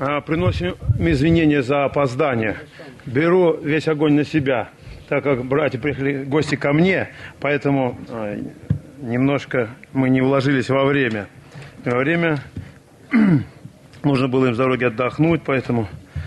Приносим извинения за опоздание. Беру весь огонь на себя, так как братья приехали гости ко мне, поэтому немножко мы не уложились во время. Нужно было им с дороги отдохнуть, поэтому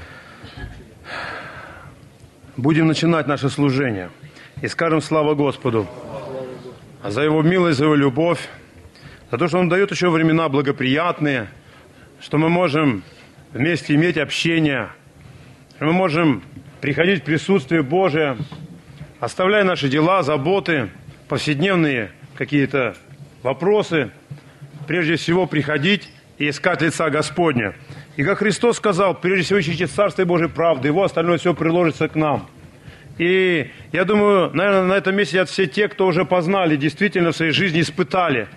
будем начинать наше служение. И скажем слава Господу за Его милость, за Его любовь, за то, что Он дает еще времена благоприятные, что мы можем вместе иметь общение, что мы можем приходить в присутствие Божие, оставляя наши дела, заботы, повседневные какие-то вопросы, прежде всего приходить и искать лица Господня. И как Христос сказал, прежде всего ищите Царство Божие правды, Его остальное все приложится к нам. И я думаю, наверное, на этом месте сидят все те, кто уже познали, действительно в своей жизни испытали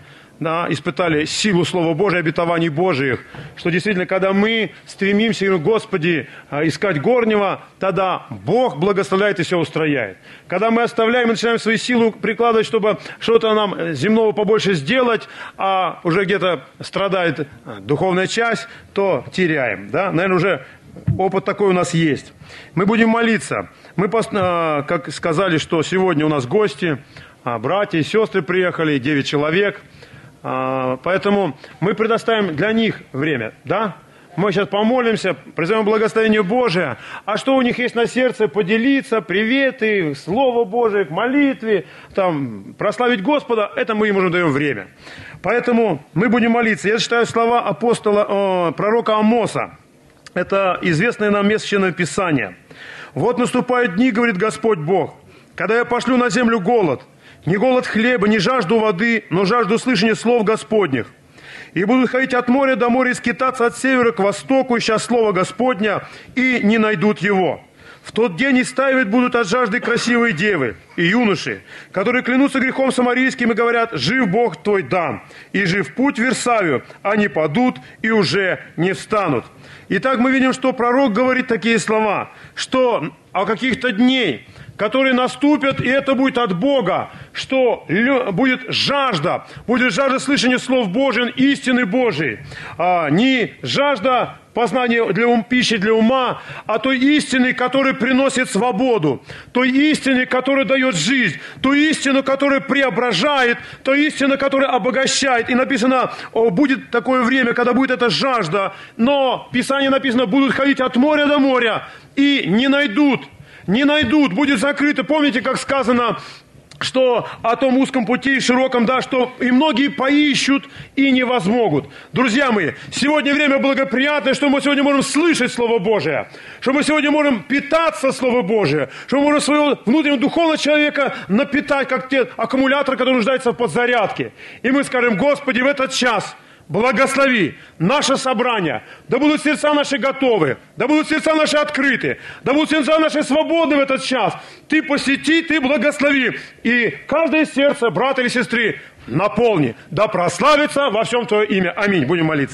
силу Слова Божия, обетований Божиих, что действительно, когда мы стремимся, говорим, Господи, искать горнего, тогда Бог благословляет и все устрояет. Когда мы оставляем и начинаем свои силы прикладывать, чтобы что-то нам земного побольше сделать, а уже где-то страдает духовная часть, то теряем. Да? Наверное, уже опыт такой у нас есть. Мы будем молиться. Мы, как сказали, что сегодня у нас гости, братья и сестры приехали, 9 человек. Поэтому мы предоставим для них время, да? Мы сейчас помолимся, призовем благословение Божие. А что у них есть на сердце, поделиться, приветы, Слово Божие, к молитве, там, прославить Господа, это мы им уже даем время. Поэтому мы будем молиться. Я читаю слова пророка Амоса. Это известное нам место Священного Писания. «Вот наступают дни, говорит Господь Бог, когда я пошлю на землю голод, не голод хлеба, не жажду воды, но жажду слышания слов Господних. И будут ходить от моря до моря и скитаться от севера к востоку, ища слова Господня, и не найдут его. В тот день истаивать будут от жажды красивые девы и юноши, которые клянутся грехом самарийским и говорят, жив Бог твой дан, и жив путь в Версавию, они падут и уже не встанут». Итак, мы видим, что пророк говорит такие слова, что о каких-то дней, которые наступят, и это будет от Бога, что будет жажда слышания слов Божьих, истины Божией. Не жажда познания пищи для ума, а той истины, которая приносит свободу, той истины, которая дает жизнь, той истину, которая преображает, той истину, которая обогащает. И написано, будет такое время, когда будет эта жажда, но в Писании написано, будут ходить от моря до моря и не найдут, будет закрыто. Помните, как сказано, что о том узком пути и широком, да, что и многие поищут и не возмогут. Друзья мои, сегодня время благоприятное, что мы сегодня можем слышать Слово Божие, что мы сегодня можем питаться Словом Божие, что мы можем своего внутреннего духовного человека напитать, как те аккумуляторы, которые нуждаются в подзарядке. И мы скажем, Господи, в этот час благослови наше собрание, да будут сердца наши готовы, да будут сердца наши открыты, да будут сердца наши свободны в этот час. Ты посети, Ты благослови. И каждое сердце, брата или сестры, наполни. Да прославится во всем Твое имя. Аминь. Будем молиться.